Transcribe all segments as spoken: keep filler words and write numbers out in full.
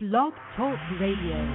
Blog Talk Radio.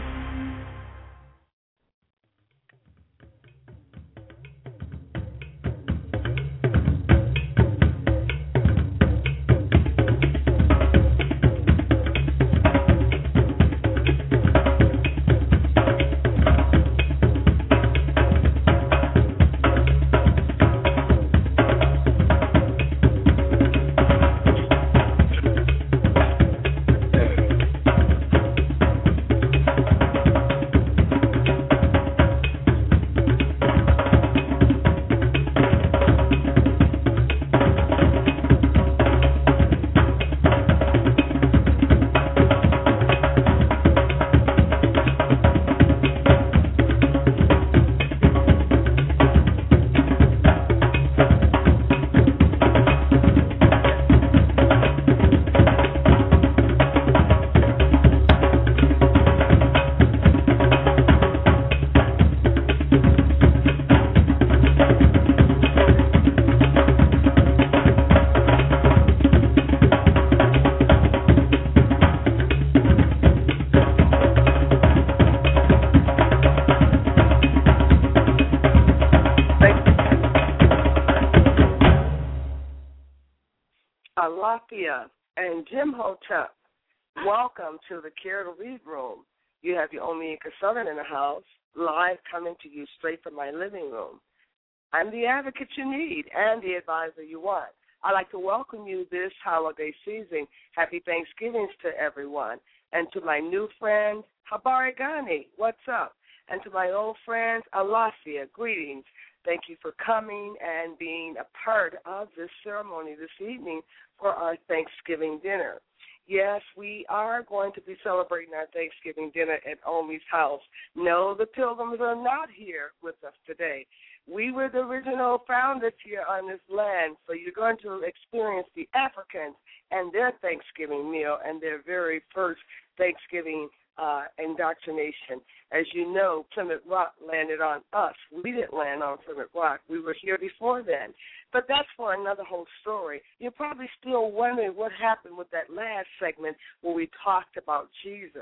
Alafia and Jim Hotep, welcome to the Care to Read Room. You have your Omega Southern in the house, live coming to you straight from my living room. I'm the advocate you need and the advisor you want. I'd like to welcome you this holiday season. Happy Thanksgivings to everyone. And to my new friend, Habari Ghani, what's up? And to my old friends, Alafia, greetings. Thank you for coming and being a part of this ceremony this evening for our Thanksgiving dinner. Yes, we are going to be celebrating our Thanksgiving dinner at Omi's house. No, the Pilgrims are not here with us today. We were the original founders here on this land, so you're going to experience the Africans and their Thanksgiving meal and their very first Thanksgiving uh, indoctrination. As you know, Plymouth Rock landed on us. We didn't land on Plymouth Rock. We were here before then. But that's for another whole story. You're probably still wondering what happened with that last segment where we talked about Jesus.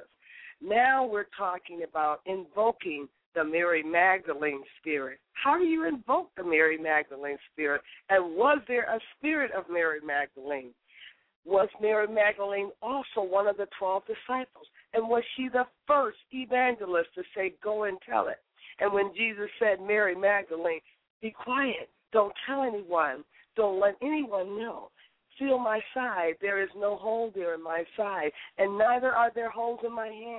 Now we're talking about invoking the Mary Magdalene spirit. How do you invoke the Mary Magdalene spirit? And was there a spirit of Mary Magdalene? Was Mary Magdalene also one of the twelve disciples? And was she the first evangelist to say, go and tell it? And when Jesus said, Mary Magdalene, be quiet, don't tell anyone, don't let anyone know. Feel my side, there is no hole there in my side, and neither are there holes in my hand.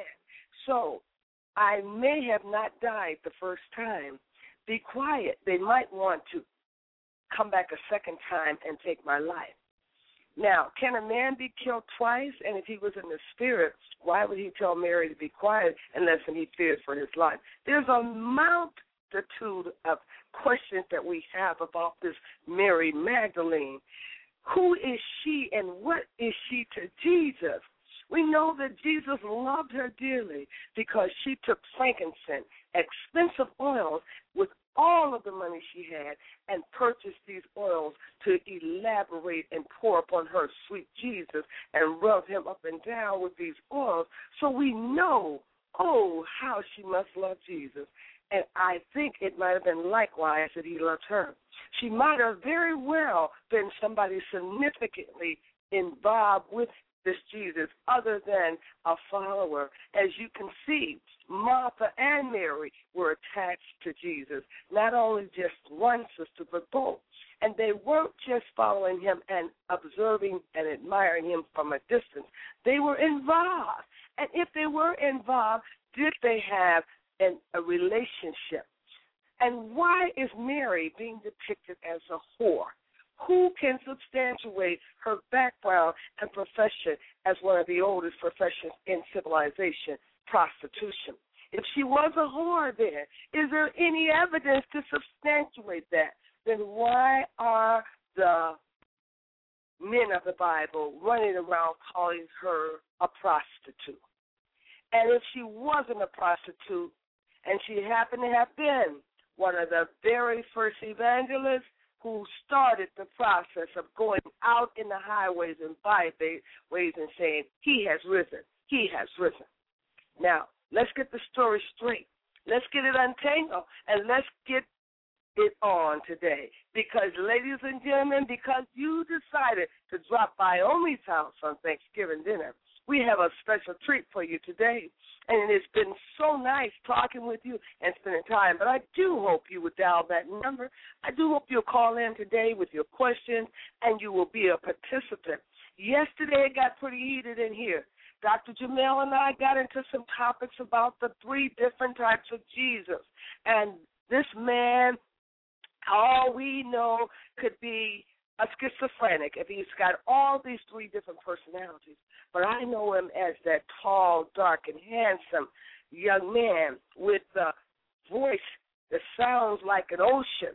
So I may have not died the first time. Be quiet. They might want to come back a second time and take my life. Now, can a man be killed twice? And if he was in the spirit, why would he tell Mary to be quiet unless he feared for his life? There's a multitude of questions that we have about this Mary Magdalene. Who is she and what is she to Jesus? We know that Jesus loved her dearly because she took frankincense, expensive oils, with all of the money she had and purchased these oils to elaborate and pour upon her sweet Jesus and rub him up and down with these oils. So we know, oh, how she must love Jesus. And I think it might have been likewise that he loved her. She might have very well been somebody significantly involved with this Jesus other than a follower. As you can see, Martha and Mary were attached to Jesus, not only just one sister, but both. And they weren't just following him and observing and admiring him from a distance. They were involved. And if they were involved, did they have an, a relationship? And why is Mary being depicted as a whore? Who can substantiate her background and profession as one of the oldest professions in civilization, prostitution? If she was a whore then, is there any evidence to substantiate that? Then why are the men of the Bible running around calling her a prostitute? And if she wasn't a prostitute and she happened to have been one of the very first evangelists, who started the process of going out in the highways and byways and saying, he has risen, he has risen. story straight. Let's get it untangled, and let's get it on today. Because, ladies and gentlemen, because you decided to drop by Omi's house on Thanksgiving dinner, we have a special treat for you today. And it's been so nice talking with you and spending time. But I do hope you would dial that number. I do hope you'll call in today with your questions, and you will be a participant. Yesterday it got pretty heated in here. Doctor Jamel and I got into some topics about the three different types of Jesus. And this man, all we know, could be a schizophrenic if he's got all these three different personalities. But I know him as that tall, dark, and handsome young man with the voice that sounds like an ocean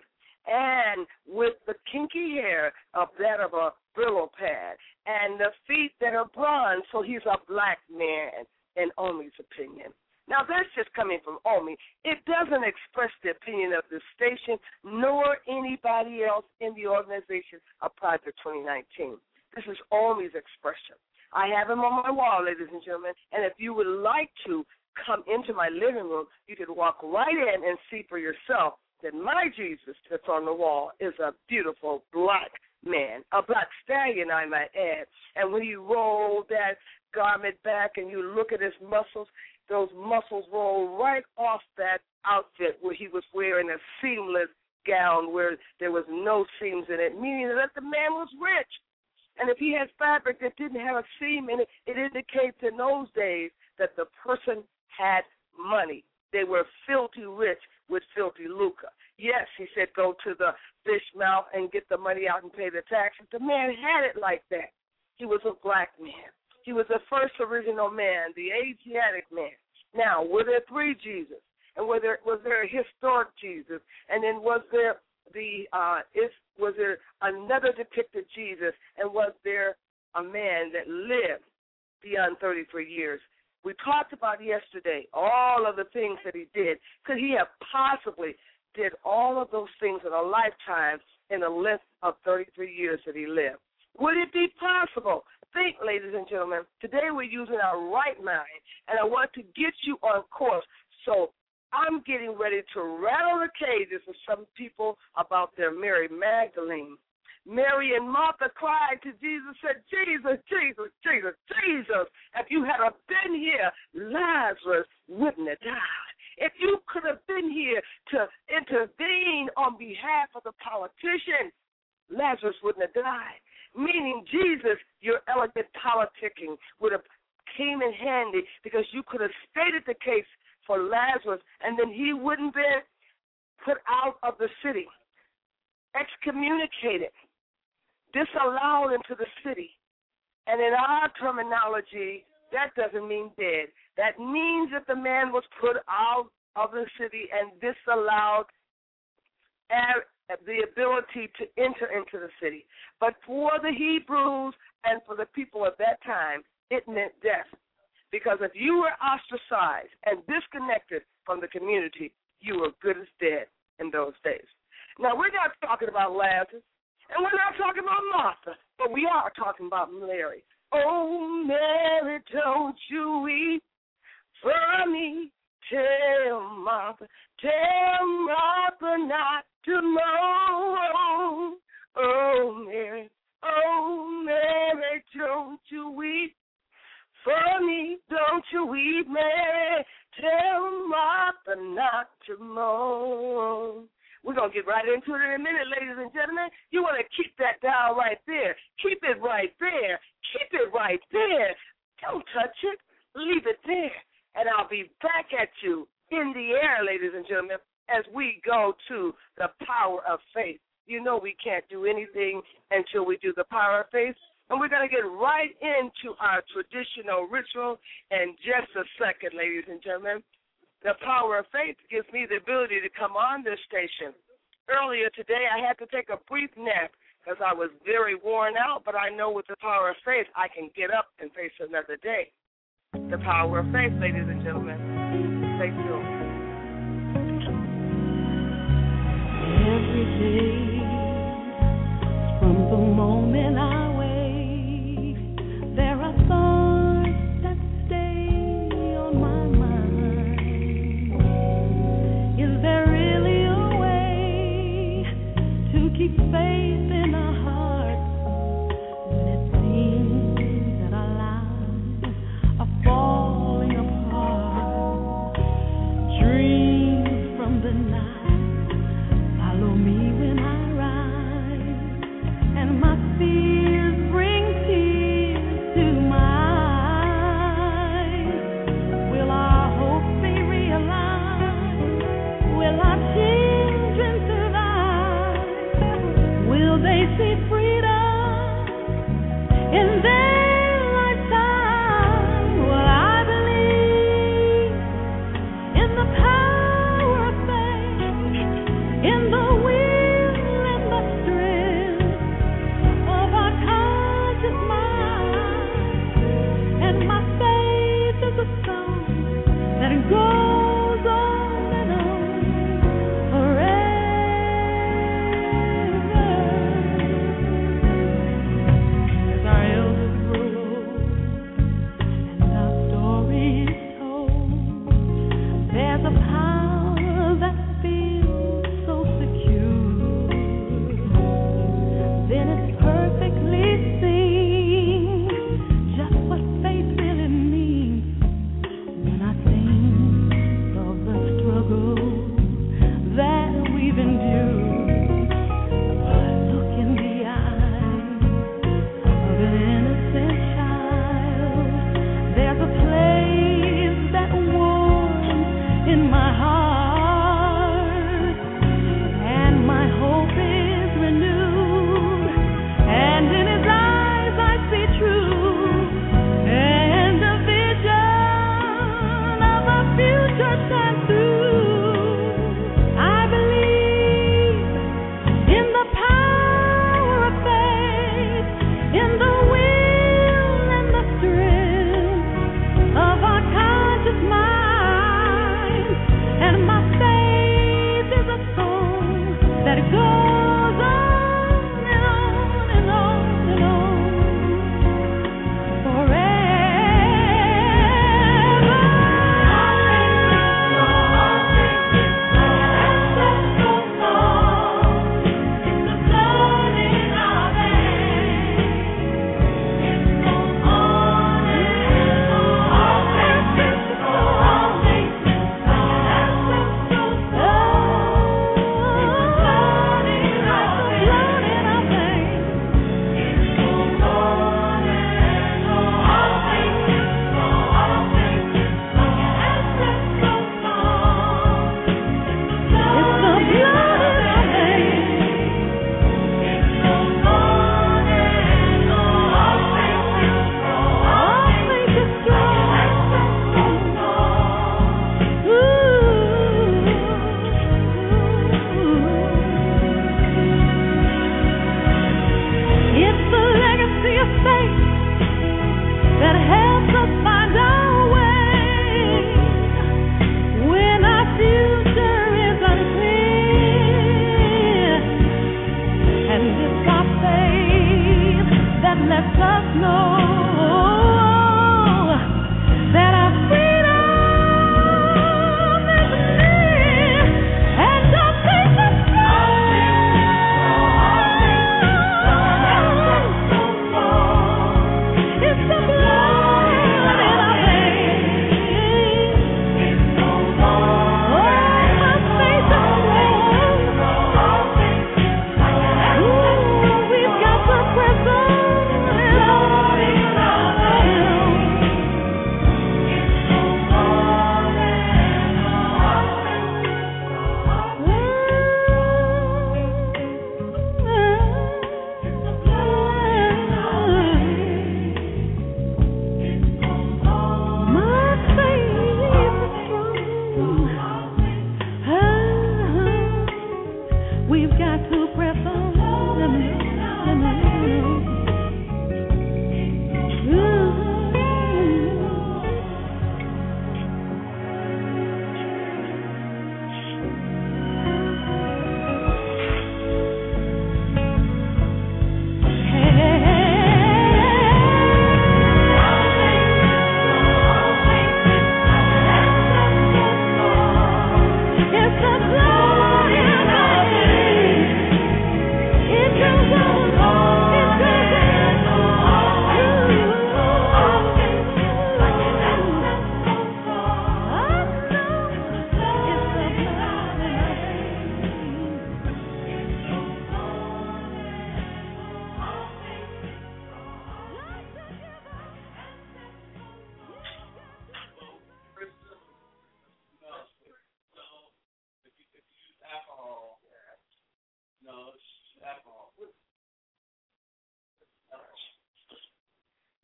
and with the kinky hair of that of a Brillo pad and the feet that are bronze, so he's a black man in Omi's opinion. Now, that's just coming from Omi. It doesn't express the opinion of the station nor anybody else in the organization of Project twenty nineteen. This is Omi's expression. I have him on my wall, ladies and gentlemen, and if you would like to come into my living room, you could walk right in and see for yourself that my Jesus that's on the wall is a beautiful black man, a black stallion, I might add. And when you roll that garment back and you look at his muscles, those muscles roll right off that outfit where he was wearing a seamless gown where there was no seams in it, meaning that the man was rich. And if he had fabric that didn't have a seam in it, it indicates in those days that the person had money. They were filthy rich with filthy lucre. Yes, he said, go to the fish mouth and get the money out and pay the taxes. The man had it like that. He was a black man. He was the first original man, the Asiatic man. Now, were there three Jesus? And were there, was there a historic Jesus? And then was there the uh, is was there another depicted Jesus? And was there a man that lived beyond thirty-three years? We talked about yesterday all of the things that he did. Could he have possibly did all of those things in a lifetime in a length of thirty-three years that he lived? Would it be possible? Think, ladies and gentlemen, today we're using our right mind, and I want to get you on course. So I'm getting ready to rattle the cages of some people about their Mary Magdalene. Mary and Martha cried to Jesus, said, Jesus, Jesus, Jesus, Jesus, if you had been here, Lazarus wouldn't have died. If you could have been here to intervene on behalf of the politician, Lazarus wouldn't have died. Meaning, Jesus, your elegant politicking would have came in handy because you could have stated the case for Lazarus, and then he wouldn't be put out of the city, excommunicated, disallowed into the city. And in our terminology, that doesn't mean dead. That means that the man was put out of the city and disallowed the ability to enter into the city. But for the Hebrews and for the people of that time, it meant death. Because if you were ostracized and disconnected from the community, you were good as dead in those days. Now, we're not talking about Lazarus, and we're not talking about Martha, but we are talking about Mary. Oh, Mary, don't you weep for me. Tell Martha, tell Martha not to moan. Oh, Mary, oh, Mary, don't you weep for me. Don't you weep, Mary. Tell Martha not to moan. We're going to get right into it in a minute, ladies and gentlemen. You want to keep that dial right there. Keep it right there. Keep it right there. Don't touch it. Leave it there. And I'll be back at you in the air, ladies and gentlemen, as we go to the power of faith. You know we can't do anything until we do the power of faith. And we're going to get right into our traditional ritual in just a second, ladies and gentlemen. The power of faith gives me the ability to come on this station. Earlier today, I had to take a brief nap because I was very worn out, but I know with the power of faith, I can get up and face another day. The power of faith, ladies and gentlemen. Stay tuned. Every day, from the moment I there are thoughts that stay on my mind.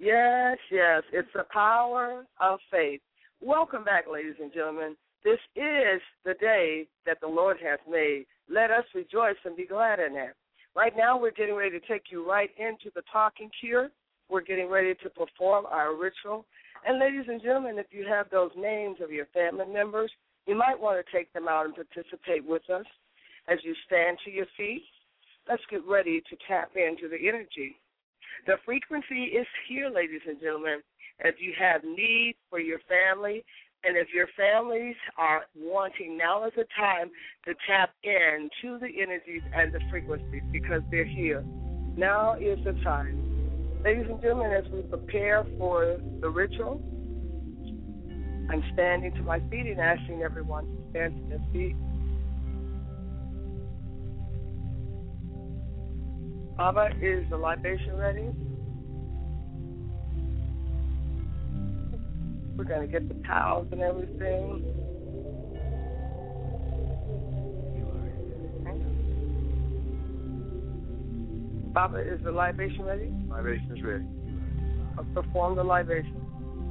Yes, yes. It's the power of faith. Welcome back, ladies and gentlemen. This is the day that the Lord has made. Let us rejoice and be glad in it. Right now, we're getting ready to take you right into the talking cure. We're getting ready to perform our ritual. And ladies and gentlemen, if you have those names of your family members, you might want to take them out and participate with us. As you stand to your feet, let's get ready to tap into the energy. The frequency is here, ladies and gentlemen. If you have need for your family, and if your families are wanting, now is the time to tap into the energies and the frequencies because they're here. Now is the time. Ladies and gentlemen, as we prepare for the ritual, I'm standing to my feet and asking everyone to stand to their feet. Baba, is the libation ready? We're going to get the towels and everything. Baba, is the libation ready? Libation is ready. Let's perform the libation.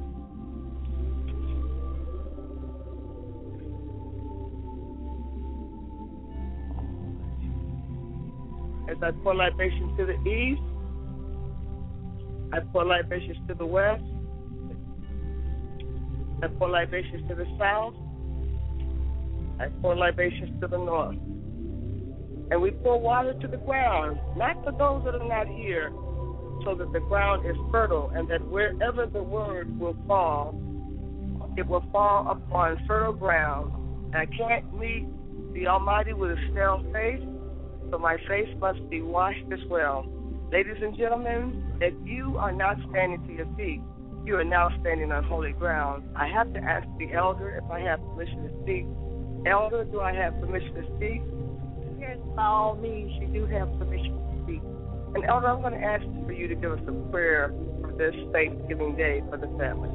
As I pour libations to the east, I pour libations to the west, I pour libations to the south, I pour libations to the north. And we pour water to the ground, not for those that are not here, so that the ground is fertile and that wherever the word will fall, it will fall upon fertile ground. And I can't meet the Almighty with a stale face, so my face must be washed as well. Ladies and gentlemen, if you are not standing to your feet, you are now standing on holy ground. I have to ask the elder if I have permission to speak. Elder, do I have permission to speak? Yes, by all means, you do have permission to speak. And Elder, I'm going to ask for you to give us a prayer for this Thanksgiving Day for the family.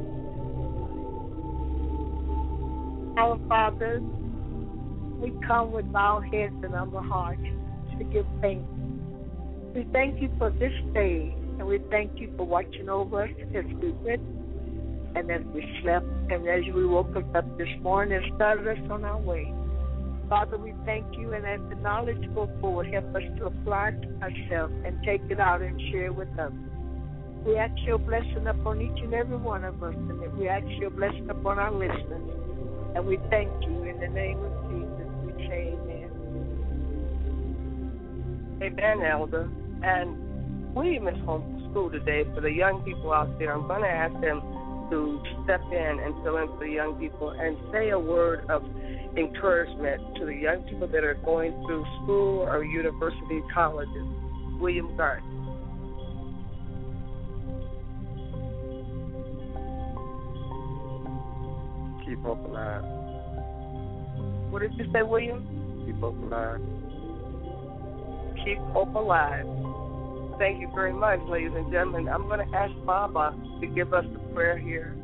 Our Father, we come with bowed heads and humble hearts to give thanks. We thank you for this day, and we thank you for watching over us as we went and as we slept, and as we woke us up this morning and started us on our way. Father, we thank you, and as the knowledge go forward, help us to apply it to ourselves and take it out and share it with others. We ask your blessing upon each and every one of us, and we ask your blessing upon our listeners. And we thank you in the name of Jesus. We say amen. Amen, Elder. And William is home from school today. For the young people out there, I'm going to ask them to step in and fill in for the young people and say a word of encouragement to the young people that are going through school or university colleges. William Gart. Keep hope alive. What did you say, William? Keep hope alive. Keep hope alive. Thank you very much, ladies and gentlemen. I'm going to ask Baba to give us a prayer here.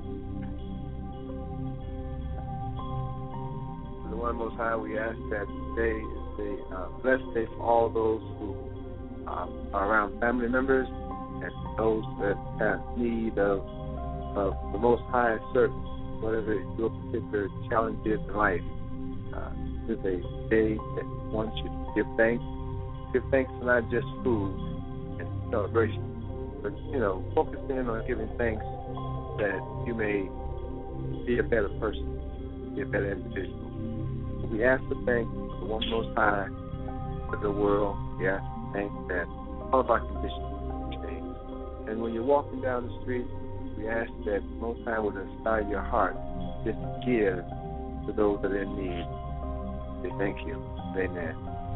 The One Most High, we ask that today is a uh, blessed day for all those who um, are around family members and those that have need of, of the Most High's service, whatever your particular challenge is in life. Uh, this is a day that one should give thanks. Give thanks for not just food and celebration, but, you know, focus in on giving thanks that you may be a better person, be a better individual. We ask to thank the One Most High for the world. We ask to thank that all of our conditions change. And when you're walking down the street, we ask that the Most High would inspire your heart just to give to those that are in need. Say thank you. Amen.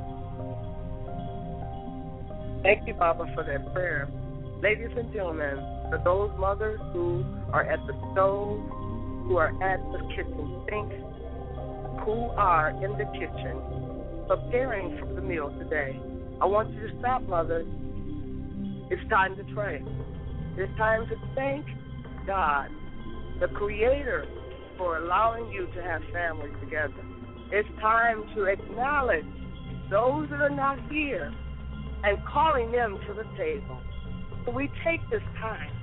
Thank you, Baba, for that prayer. Ladies and gentlemen, for those mothers who are at the stove, who are at the kitchen sink, who are in the kitchen preparing for the meal today, I want you to stop, mothers. It's time to pray. It's time to thank God, the Creator, for allowing you to have family together. It's time to acknowledge those that are not here and calling them to the table. So we take this time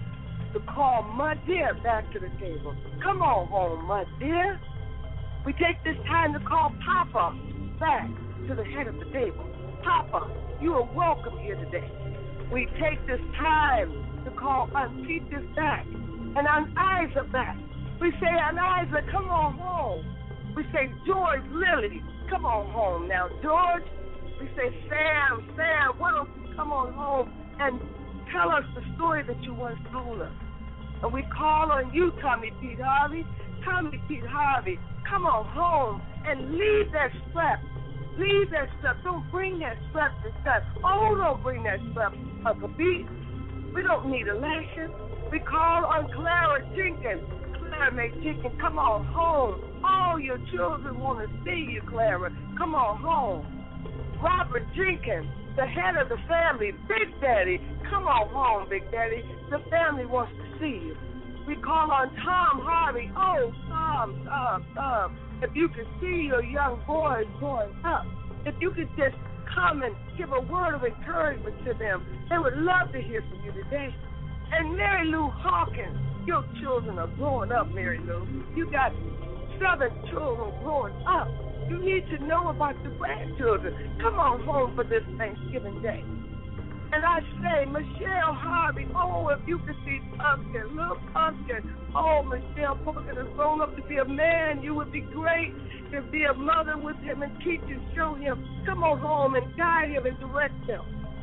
to call my dear back to the table. Come on home, my dear. We take this time to call Papa back to the head of the table. Papa, you are welcome here today. We take this time to call Aunt Peaches back, and Aunt Isa back. We say, Aunt Isa, come on home. We say, George Lily, come on home now, George. We say, Sam, Sam, why don't you come on home and tell us the story that you once told us. And we call on you, Tommy Pete Harvey. Tommy Pete Harvey, come on home and leave that strap. Leave that strap. Don't bring that strap to strap. Oh, don't bring that strap, Uncle Pete. We don't need a lashing. We call on Clara Jenkins. Clara May Jenkins, come on home. All your children want to see you, Clara. Come on home. Robert Jenkins, the head of the family, Big Daddy, come on home, Big Daddy. The family wants to see you. We call on Tom Harvey. Oh, Tom, Tom, Tom. If you could see your young boys growing up, if you could just come and give a word of encouragement to them, they would love to hear from you today. And Mary Lou Hawkins, your children are growing up, Mary Lou. You got seven children growing up. You need to know about your grandchildren. Come on home for this Thanksgiving Day. And I say, Michelle Harvey, oh, if you could see Pumpkin, little Pumpkin. Oh, Michelle Pumpkin has grown up to be a man. You would be great to be a mother with him and teach and show him. Come on home and guide him and direct him.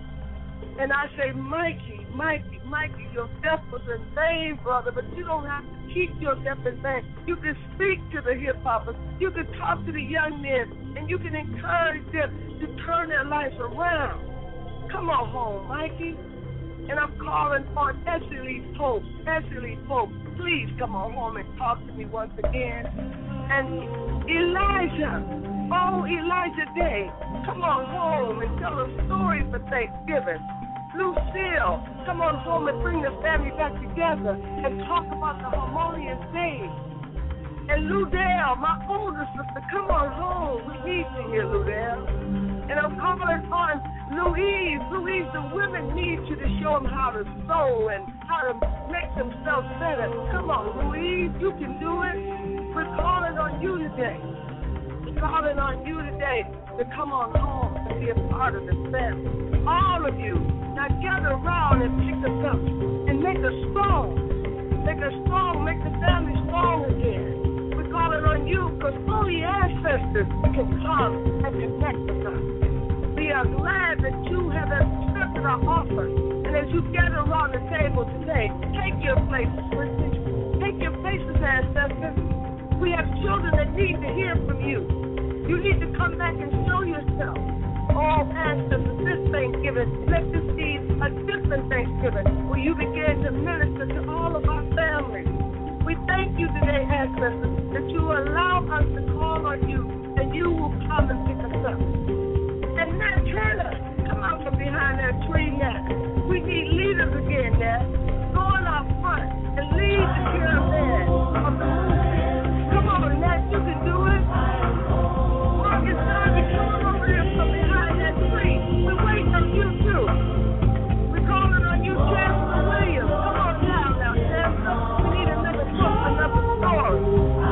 And I say, Mikey, Mikey, Mikey, your death was in vain, brother, but you don't have to keep your death in vain. You can speak to the hip-hoppers. You can talk to the young men, and you can encourage them to turn their lives around. Come on home, Mikey. And I'm calling on Essie Lee Pope. Essie Lee Pope, please come on home and talk to me once again. And Elijah, oh, Elijah Day, come on home and tell a story for Thanksgiving. Lucille, come on home and bring the family back together and talk about the harmonious days. And Ludell, my older sister, come on home. We need you here, Ludell. And I'm calling on Louise. Louise, the women need you to show them how to sew and how to make themselves better. Come on, Louise, you can do it. We're calling on you today. We're calling on you today to come on home and be a part of this family. All of you, now gather around and pick us up and make us strong. Make us strong, make the family strong again. We're calling on you because only ancestors can come and connect with us. We are glad that you have accepted our offer. And as you gather around the table today, take your places, Christians. Take your places, ancestors. We have children that need to hear from you. You need to come back and show yourself. All ancestors, this Thanksgiving, let this be a different Thanksgiving where you begin to minister to all of our families. We thank you today, ancestors, that you allow us to call on you and you will come and pick us up. And Nat Turner, come out from behind that tree, Nat. We need leaders again, Nat. Go on out front and lead the caravan of the movement. Come on, Nat, you can do it. Marcus Garvey, come on over here from behind that tree. We're waiting on you, too. We're calling on you, Chancellor Williams. Come on down now, Chancellor. We need another book, another story.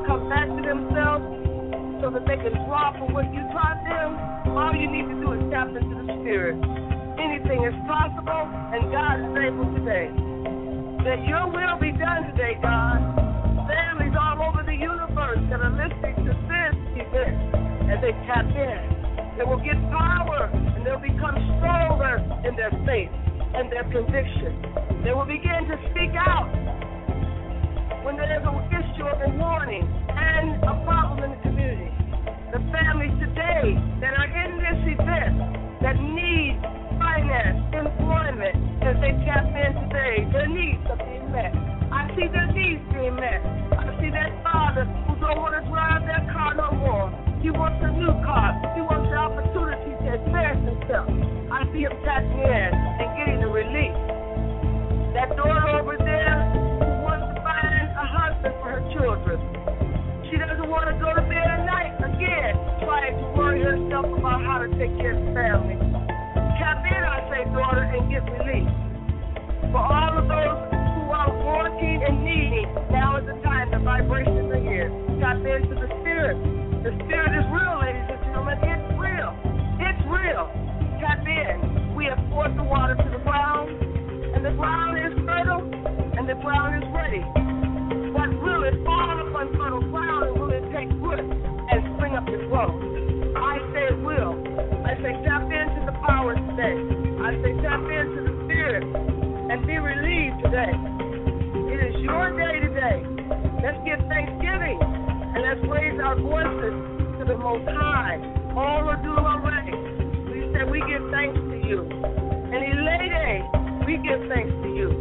come back to themselves so that they can draw from what you taught them, all you need to do is tap into the Spirit. Anything is possible, and God is able today. That your will be done today, God. Families all over the universe that are listening to this event, as they tap in, they will get power, and they'll become stronger in their faith and their conviction. They will begin to speak out when there is an issue of a warning and a problem in the community. The families today that are in this event that need finance, employment, as they tap in today, their needs are being met. I see their needs being met. I see that father who don't want to drive that car no more. He wants a new car. He wants the opportunity to advance himself. I see him tapping in and getting the relief. That daughter over there who wants to find a husband for her children. She doesn't want to go to bed at night again, trying to worry herself about how to take care of the family. Tap in, I say, daughter, and get relief. For all of those who are wanting and needing, now is the time the vibrations are here. Tap into the Spirit. The Spirit is real, ladies and gentlemen. It's real. It's real. Tap in. We have poured the water to the ground, and the ground is fertile, and the ground is ready. But will it fall upon fertile ground, and will it take root and spring up and grow? I say it will. I say tap into the power today. I say tap into the Spirit and be relieved today. It is your day today. Let's give thanksgiving and let's raise our voices to the Most High. All are due already. We say we give thanks to you. And Elede, we give thanks to you.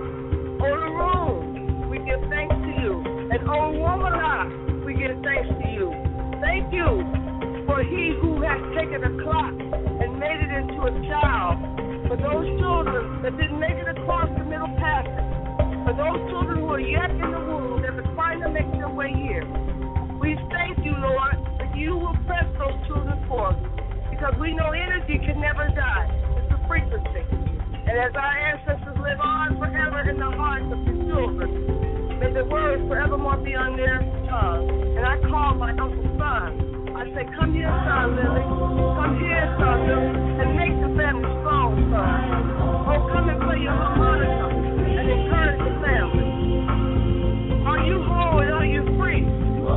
Olurum, we give thanks to you. And Onwomala, we give thanks to you. Thank you for he who has taken a clock and made it into a child. For those children that didn't make it across the middle passage. For those children who are yet in the womb that are trying to make their way here. We thank you, Lord, that you will press those children forth. Because we know energy can never die. It's a frequency. And as our ancestors live on forever in the hearts of the children, may the words forevermore be on their tongue. And I call my Uncle Son. I say, come here, son, Lily. Come here, son, Lily, and make the family strong, son. Oh, come and play your harmonica and encourage the family. Are you whole and are you free?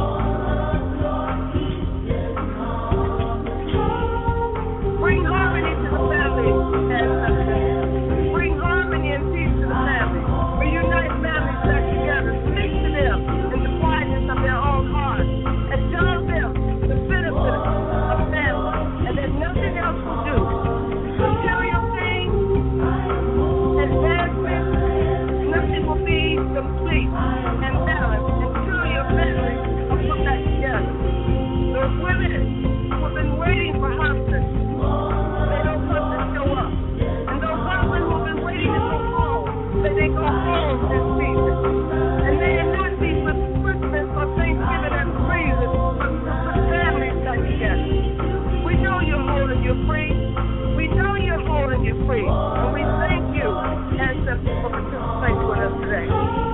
Bring harmony to the family and uh, bring harmony and peace to the family. Reunite families back together. Speak to them in the quietness of their own hearts and tell them the benefit of family and that nothing else will do. Material things, advancement, nothing will be complete and balanced until your family are put back together. Those women who have been waiting for husbands, they don't come to show up. And those husbands who have been waiting to go home, that they go home this season. And they are not be with Christmas or Thanksgiving as reason, but with families back together. We know you're whole and you're free. We know you're whole and you're free. And we thank you, ancestors, for participating with us today.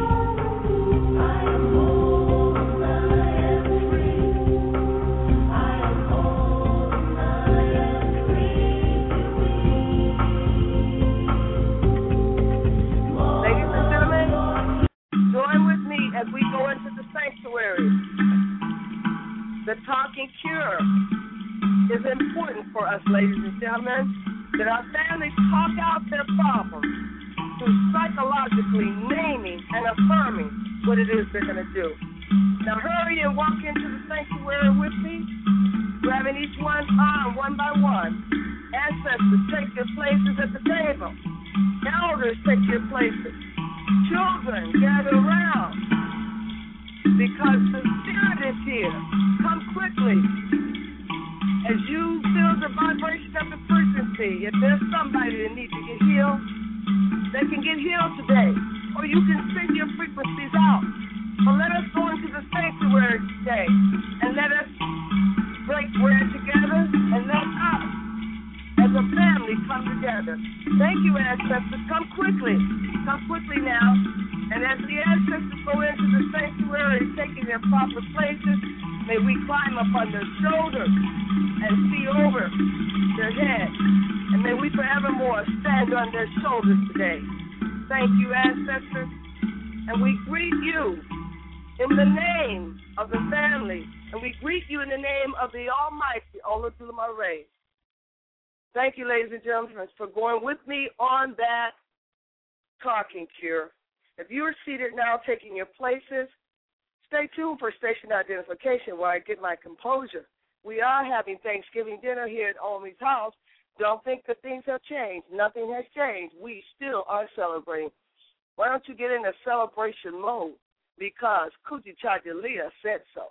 Ladies and gentlemen, join with me as we go into the sanctuary. The talking cure is important for us, ladies and gentlemen, that our families talk out their problems through psychologically naming and affirming what it is they're going to do. Now hurry and walk into the sanctuary with me, grabbing each one's arm one by one. Ancestors, take your places at the table. Elders, take your places. Children, gather around. Because the Spirit is here. Come quickly. As you feel the vibration of the frequency, if there's somebody that needs to get healed, they can get healed today. Or you can send your frequencies out. But let us go into the sanctuary today and let us break bread together and let us as a family come together. Thank you, ancestors. Come quickly. Come quickly now And as the ancestors go into the sanctuary, taking their proper places, may we climb up on their shoulders and see over their heads. And may we forevermore stand on their shoulders today. Thank you, ancestors. And we greet you in the name of the family. And we greet you in the name of the Almighty, Olodumare. Thank you, ladies and gentlemen, for going with me on that talking cure. If you are seated now taking your places, stay tuned for station identification while I get my composure. We are having Thanksgiving dinner here at Omi's house. Don't think that things have changed. Nothing has changed. We still are celebrating. Why don't you get in a celebration mode? Because Kujichagulia said so.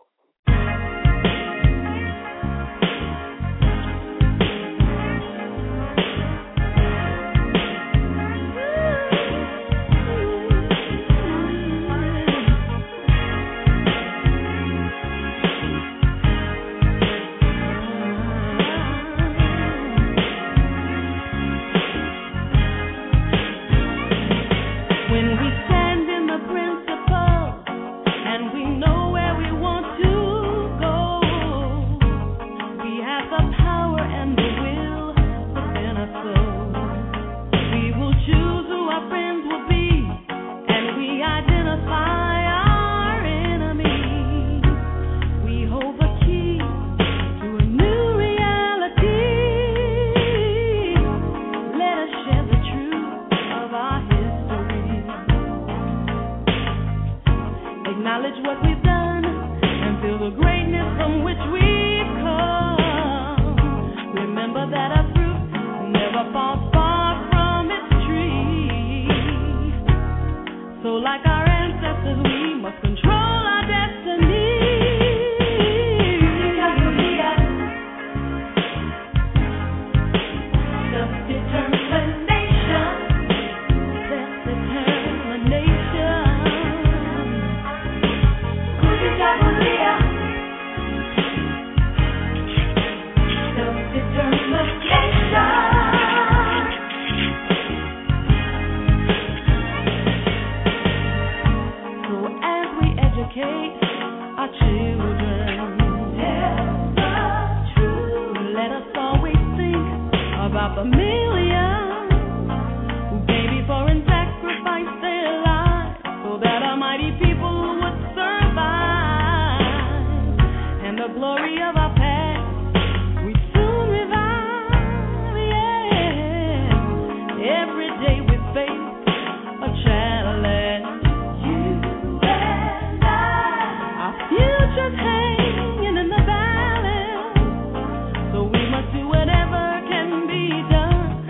Hanging in the balance, so we must do whatever can be done.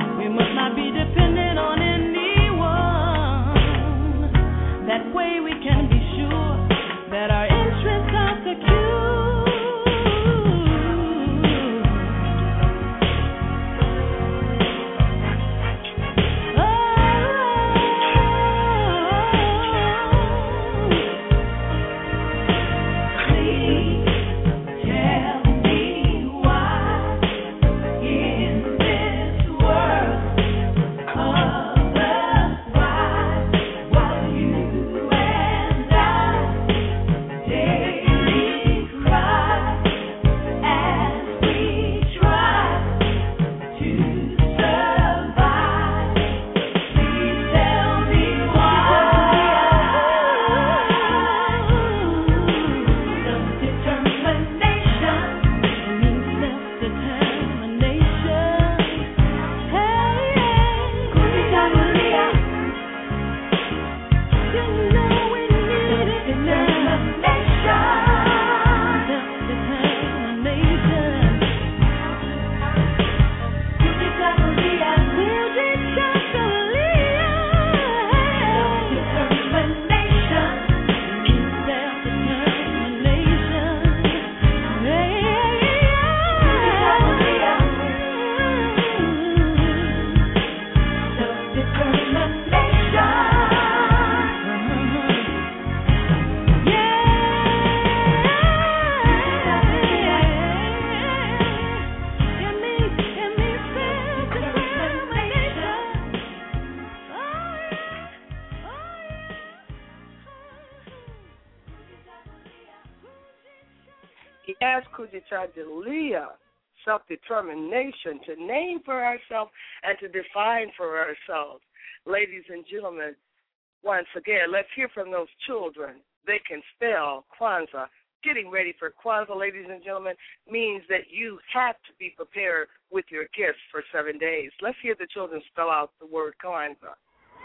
Yes, Kujichagulia, self-determination to name for ourselves and to define for ourselves. Ladies and gentlemen, once again, let's hear from those children. They can spell Kwanzaa. Getting ready for Kwanzaa, ladies and gentlemen, means that you have to be prepared with your gifts for seven days. Let's hear the children spell out the word Kwanzaa.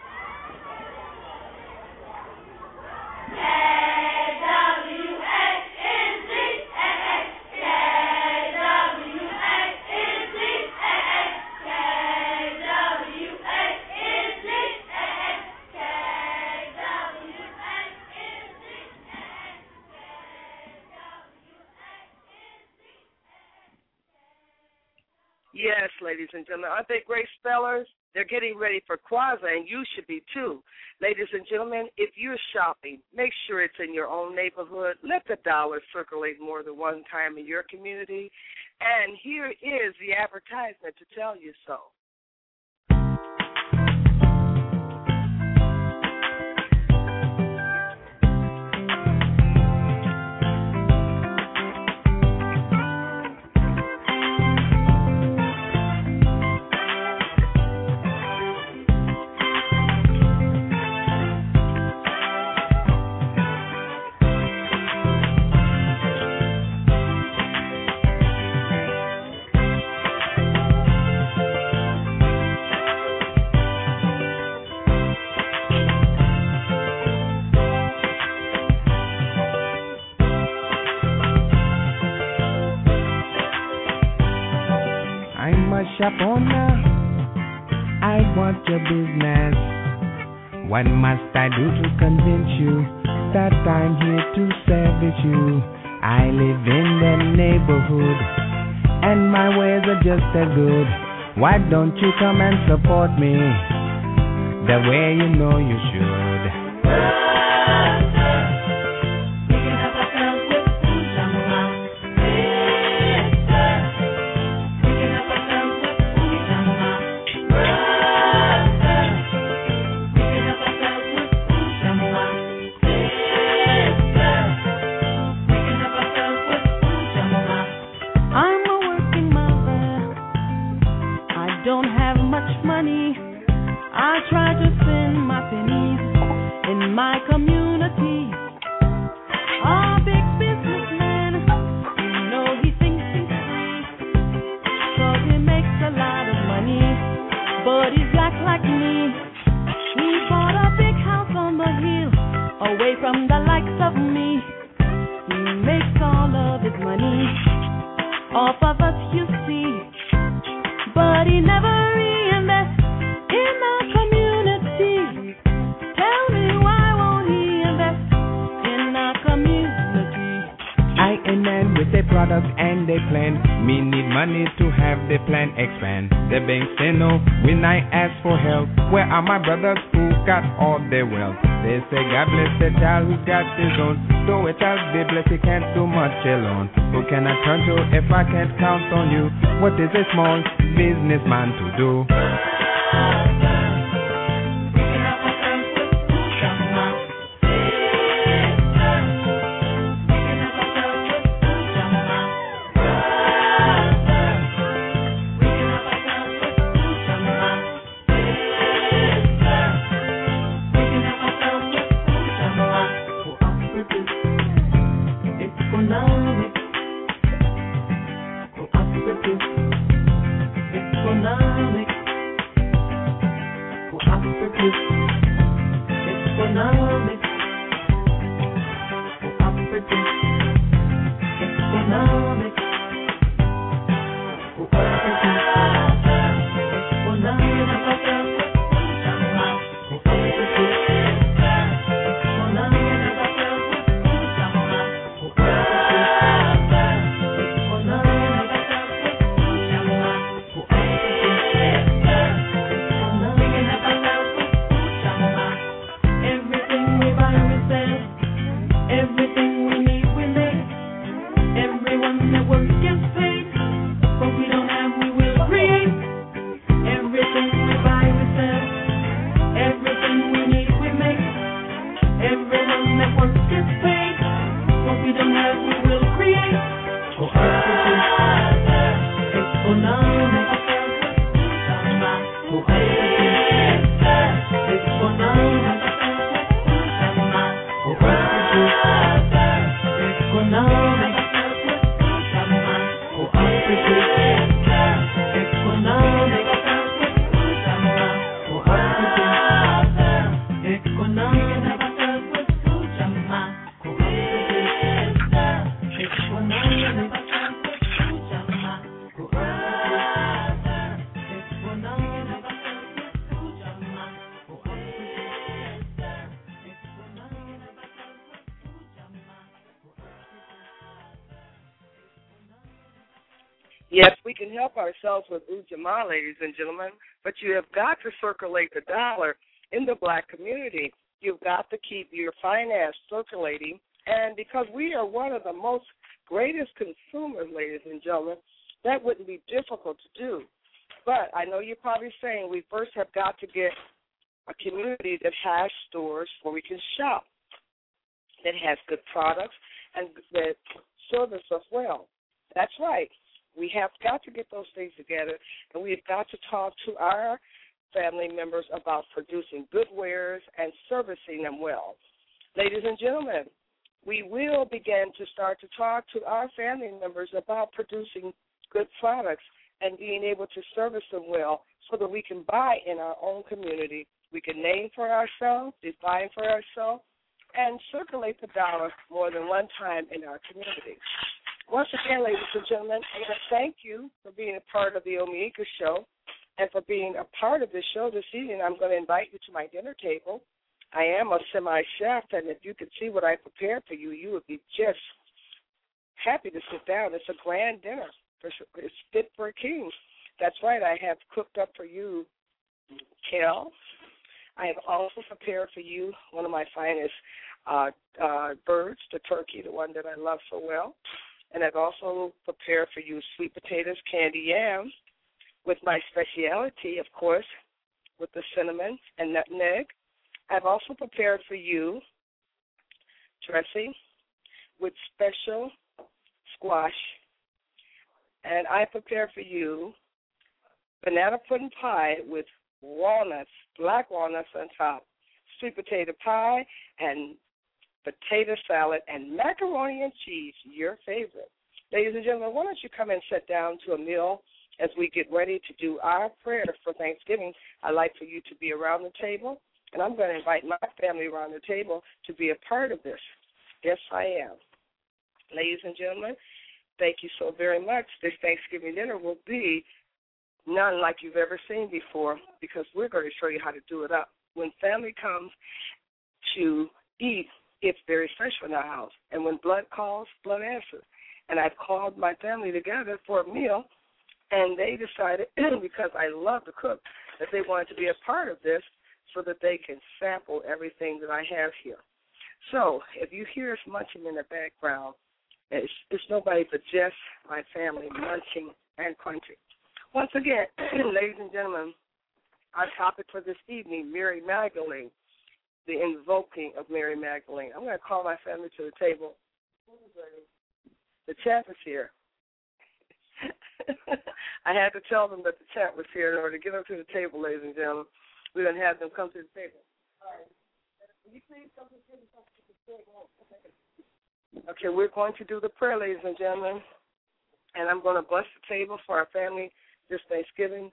Yes, ladies and gentlemen, aren't they great spellers? They're getting ready for Kwanzaa, and you should be too. Ladies and gentlemen, if you're shopping, make sure it's in your own neighborhood. Let the dollar circulate more than one time in your community. And here is the advertisement to tell you so. Shop owner, I want your business. What must I do to convince you that I'm here to service you? I live in the neighborhood and my ways are just as good. Why don't you come and support me the way you know you should? My brothers who got all their wealth, they say God bless the child who got his own. Though a child be blessed, he can't do much alone. Who can I turn to if I can't count on you? What is a small businessman to do? Yes, we can help ourselves with Ujamaa, ladies and gentlemen, but you have got to circulate the dollar in the black community. You've got to keep your finance circulating, and because we are one of the most greatest consumers, ladies and gentlemen, that wouldn't be difficult to do. But I know you're probably saying we first have got to get a community that has stores where we can shop, that has good products, and that service us well. That's right. We have got to get those things together, and we've got to talk to our family members about producing good wares and servicing them well. Ladies and gentlemen, we will begin to start to talk to our family members about producing good products and being able to service them well so that we can buy in our own community. We can name for ourselves, define for ourselves, and circulate the dollar more than one time in our community. Once again, ladies and gentlemen, I want to thank you for being a part of the Omiyika Show and for being a part of this show this evening. I'm going to invite you to my dinner table. I am a semi-chef, and if you could see what I prepared for you, you would be just happy to sit down. It's a grand dinner. It's fit for a king. That's right. I have cooked up for you kale. I have also prepared for you one of my finest uh, uh, birds, the turkey, the one that I love so well. And I've also prepared for you sweet potatoes, candy yams, with my specialty, of course, with the cinnamon and nutmeg. I've also prepared for you dressing with special squash. And I prepared for you banana pudding pie with walnuts, black walnuts on top, sweet potato pie, and potato salad, and macaroni and cheese, your favorite. Ladies and gentlemen, why don't you come and sit down to a meal as we get ready to do our prayer for Thanksgiving. I'd like for you to be around the table, and I'm going to invite my family around the table to be a part of this. Yes, I am. Ladies and gentlemen, thank you so very much. This Thanksgiving dinner will be none like you've ever seen before because we're going to show you how to do it up. When family comes to eat, it's very special in our house. And when blood calls, blood answers. And I've called my family together for a meal, and they decided, because I love to cook, that they wanted to be a part of this so that they can sample everything that I have here. So if you hear us munching in the background, it's, it's nobody but just my family munching and crunching. Once again, ladies and gentlemen, our topic for this evening, Mary Magdalene, the invoking of Mary Magdalene. I'm going to call my family to the table. The champ is here. I had to tell them that the champ was here in order to get them to the table, ladies and gentlemen. We're going to have them come to the table. All right. Will you please come to the table? Okay, we're going to do the prayer, ladies and gentlemen, and I'm going to bless the table for our family this Thanksgiving.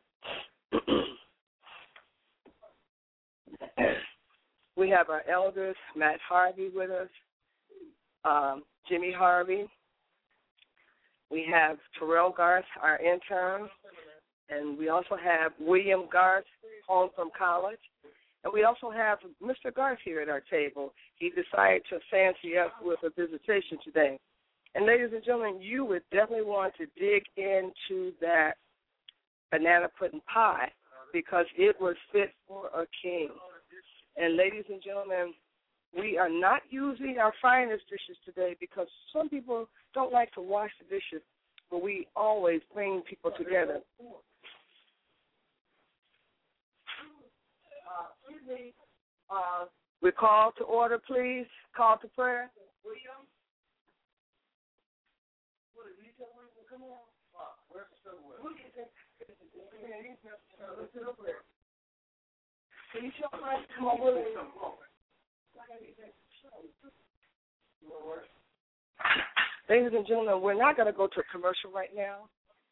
We have our elders, Matt Harvey, with us, um, Jimmy Harvey. We have Terrell Garth, our intern, and we also have William Garth, home from college. And we also have Mister Garth here at our table. He decided to fancy up with a visitation today. And ladies and gentlemen, you would definitely want to dig into that banana pudding pie because it was fit for a king. And ladies and gentlemen, we are not using our finest dishes today because some people don't like to wash the dishes, but we always bring people together. Uh, excuse me. Uh, we call to order, please. Call to prayer. William? What did you tell William to come on? Uh, where's the silverware? Can you show my come on, William? Ladies and gentlemen, we're not going to go to a commercial right now.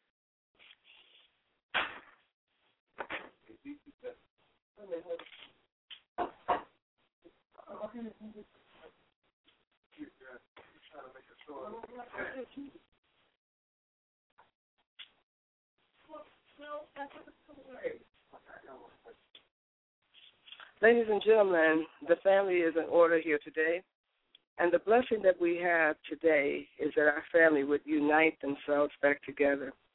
Ladies and gentlemen, the family is in order here today, and the blessing that we have today is that our family would unite themselves back together.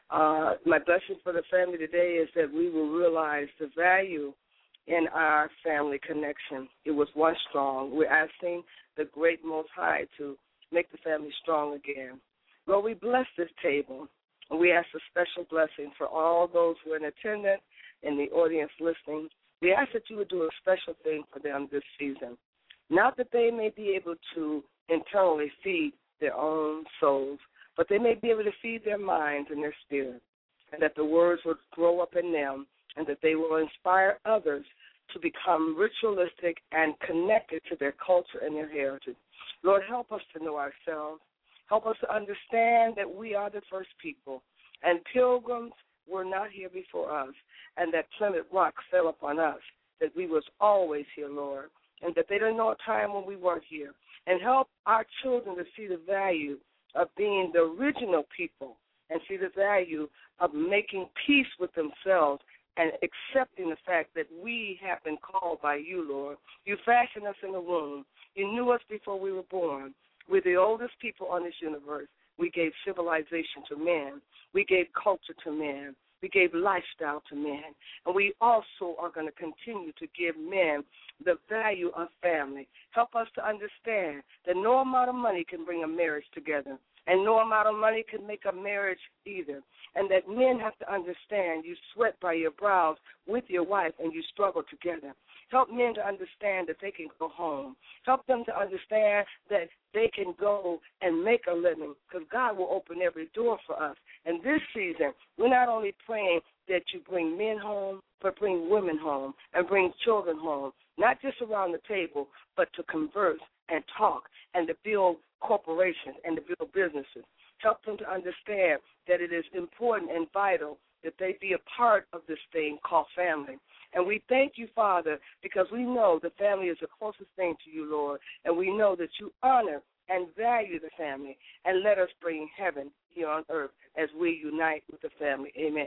Uh, my blessing for the family today is that we will realize the value in our family connection. It was once strong. We're asking the great Most High to make the family strong again. Lord, we bless this table, and we ask a special blessing for all those who are in attendance and the audience listening. We ask that you would do a special thing for them this season, not that they may be able to internally feed their own souls, but they may be able to feed their minds and their spirit, and that the words would grow up in them, and that they will inspire others to become ritualistic and connected to their culture and their heritage. Lord, help us to know ourselves. Help us to understand that we are the first people, and pilgrims were not here before us, and that Plymouth Rock fell upon us, that we was always here, Lord, and that they didn't know a time when we weren't here. And help our children to see the value of being the original people and see the value of making peace with themselves and accepting the fact that we have been called by you, Lord. You fashioned us in the womb. You knew us before we were born. We're the oldest people on this universe. We gave civilization to man. We gave culture to man. We gave lifestyle to man. And we also are going to continue to give men the value of family. Help us to understand that no amount of money can bring a marriage together, and no amount of money can make a marriage either. And that men have to understand you sweat by your brows with your wife and you struggle together. Help men to understand that they can go home. Help them to understand that they can go and make a living, because God will open every door for us. And this season, we're not only praying that you bring men home, but bring women home and bring children home, not just around the table, but to converse and talk and to build corporations and to build businesses. Help them to understand that it is important and vital that they be a part of this thing called family. And we thank you, Father, because we know the family is the closest thing to you, Lord, and we know that you honor and value the family, and let us bring heaven here on earth as we unite with the family. Amen.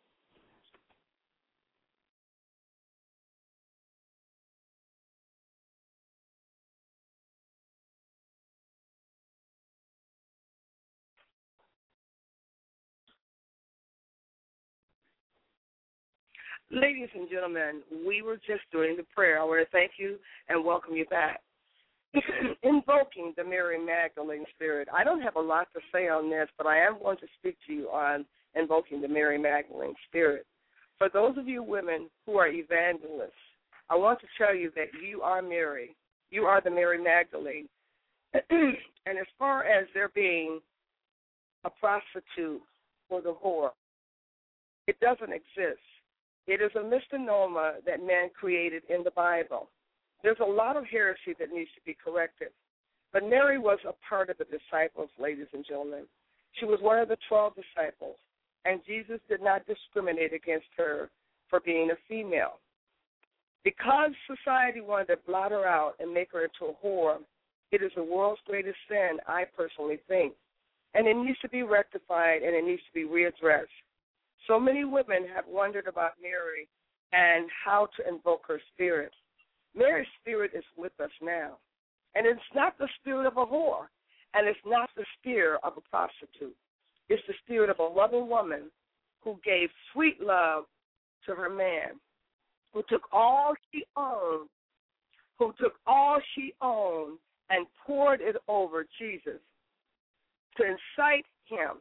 Ladies and gentlemen, we were just doing the prayer. I want to thank you and welcome you back. Invoking the Mary Magdalene spirit. I don't have a lot to say on this, but I am going to speak to you on invoking the Mary Magdalene spirit. For those of you women who are evangelists, I want to tell you that you are Mary. You are the Mary Magdalene. And as far as there being a prostitute or the whore, it doesn't exist. It is a misnomer that man created in the Bible. There's a lot of heresy that needs to be corrected. But Mary was a part of the disciples, ladies and gentlemen. She was one of the twelve disciples, and Jesus did not discriminate against her for being a female. Because society wanted to blot her out and make her into a whore, it is the world's greatest sin, I personally think. And it needs to be rectified, and it needs to be readdressed. So many women have wondered about Mary and how to invoke her spirit. Mary's spirit is with us now. And it's not the spirit of a whore, and it's not the spirit of a prostitute. It's the spirit of a loving woman who gave sweet love to her man, who took all she owned, who took all she owned and poured it over Jesus to incite him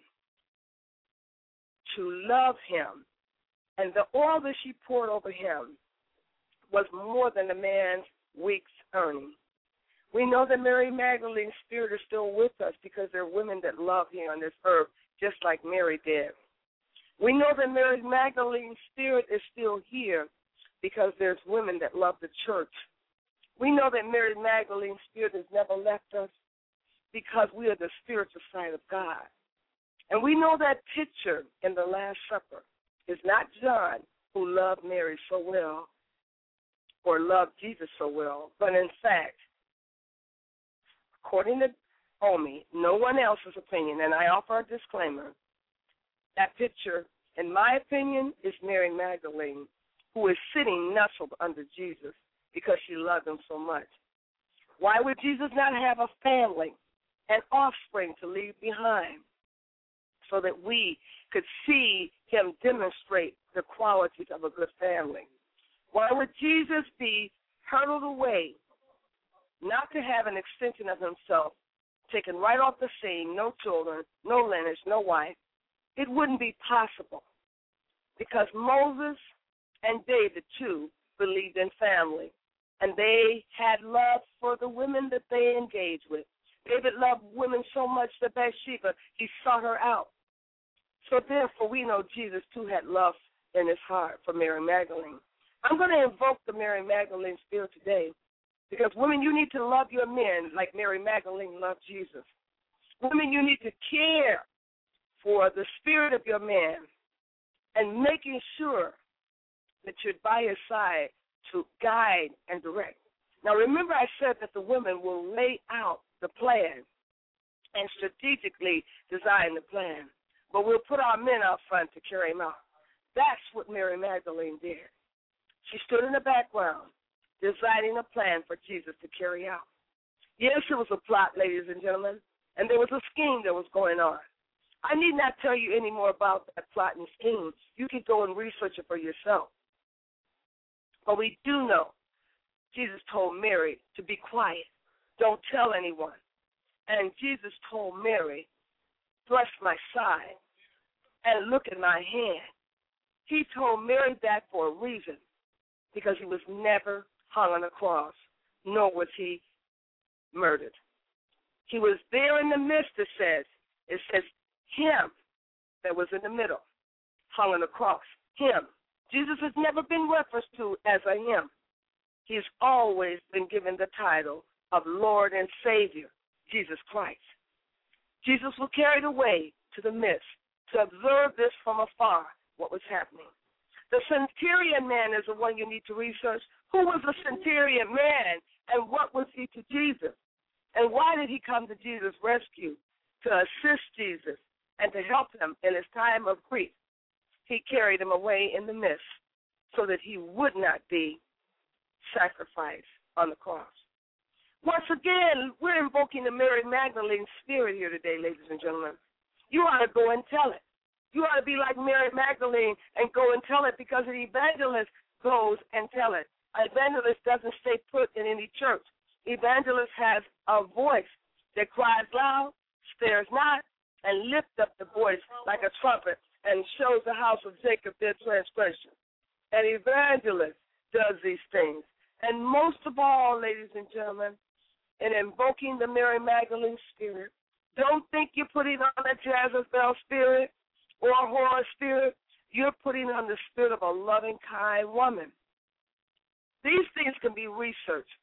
to love him. And the oil that she poured over him was more than a man's week's earning. We know that Mary Magdalene's spirit is still with us because there are women that love here on this earth just like Mary did. We know that Mary Magdalene's spirit is still here because there's women that love the church. We know that Mary Magdalene's spirit has never left us because we are the spiritual side of God. And we know that picture in the Last Supper is not John, who loved Mary so well or loved Jesus so well, but in fact, according to Omi, no one else's opinion, and I offer a disclaimer, that picture, in my opinion, is Mary Magdalene, who is sitting nestled under Jesus because she loved him so much. Why would Jesus not have a family and offspring to leave behind? so that we could see him demonstrate the qualities of a good family. Why would Jesus be hurtled away, not to have an extension of himself, taken right off the scene, no children, no lineage, no wife? It wouldn't be possible because Moses and David, too, believed in family, and they had love for the women that they engaged with. David loved women so much that Bathsheba, he sought her out. So therefore, we know Jesus, too, had love in his heart for Mary Magdalene. I'm going to invoke the Mary Magdalene spirit today because, women, you need to love your men like Mary Magdalene loved Jesus. Women, you need to care for the spirit of your man and making sure that you're by his side to guide and direct. Now, remember I said that the women will lay out the plan and strategically design the plan, but we'll put our men out front to carry him out. That's what Mary Magdalene did. She stood in the background, designing a plan for Jesus to carry out. Yes, it was a plot, ladies and gentlemen, and there was a scheme that was going on. I need not tell you any more about that plot and scheme. You can go and research it for yourself. But we do know Jesus told Mary to be quiet. Don't tell anyone. And Jesus told Mary, thrust my side and look at my hand. He told Mary that for a reason, because he was never hung on a cross, nor was he murdered. He was there in the midst, it says. It says him that was in the middle, hung on the cross, him. Jesus has never been referenced to as a him. He's always been given the title of Lord and Savior, Jesus Christ. Jesus was carried away to the midst to observe this from afar, what was happening. The centurion man is the one you need to research. Who was the centurion man and what was he to Jesus? And why did he come to Jesus' rescue? To assist Jesus and to help him in his time of grief. He carried him away in the midst so that he would not be sacrificed on the cross. Once again, we're invoking the Mary Magdalene spirit here today, ladies and gentlemen. You ought to go and tell it. You ought to be like Mary Magdalene and go and tell it, because an evangelist goes and tell it. An evangelist doesn't stay put in any church. Evangelist has a voice that cries loud, stares not, and lifts up the voice like a trumpet and shows the house of Jacob their transgression. An evangelist does these things. And most of all, ladies and gentlemen, in invoking the Mary Magdalene spirit, don't think you're putting on a Jezebel spirit or a horror spirit. You're putting on the spirit of a loving, kind woman. These things can be researched.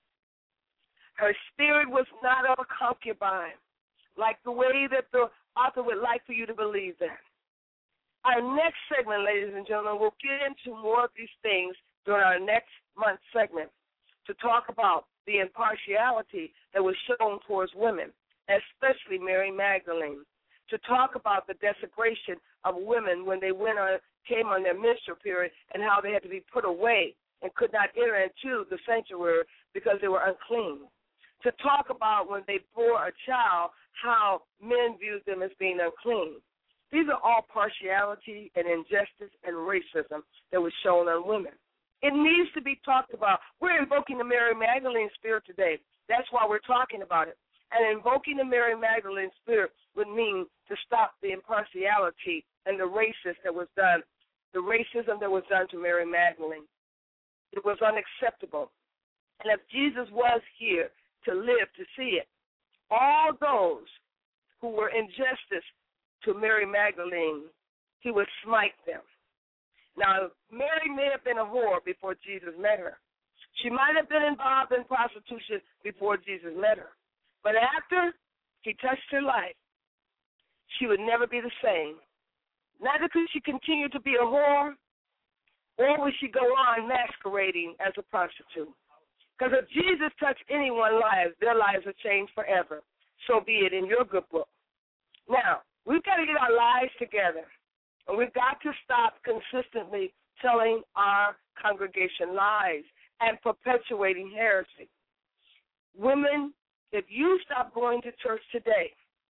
Her spirit was not of a concubine, like the way that the author would like for you to believe that. Our next segment, ladies and gentlemen, we'll get into more of these things during our next month's segment to talk about the impartiality that was shown towards women, especially Mary Magdalene, to talk about the desecration of women when they went on, came on their menstrual period and how they had to be put away and could not enter into the sanctuary because they were unclean. To talk about when they bore a child, how men viewed them as being unclean. These are all partiality and injustice and racism that was shown on women. It needs to be talked about. We're invoking the Mary Magdalene spirit today. That's why we're talking about it. And invoking the Mary Magdalene spirit would mean to stop the impartiality and the racism that was done, the racism that was done to Mary Magdalene. It was unacceptable. And if Jesus was here to live to see it, all those who were injustice to Mary Magdalene, he would smite them. Now, Mary may have been a whore before Jesus met her. She might have been involved in prostitution before Jesus met her. But after he touched her life, she would never be the same. Neither could she continue to be a whore, or would she go on masquerading as a prostitute. Because if Jesus touched anyone's lives, their lives are changed forever. So be it in your good book. Now, we've got to get our lives together, and we've got to stop consistently telling our congregation lies and perpetuating heresy. Women, if you stop going to church today